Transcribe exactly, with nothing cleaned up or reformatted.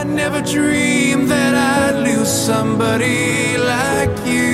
never dreamed that I'd lose somebody like you.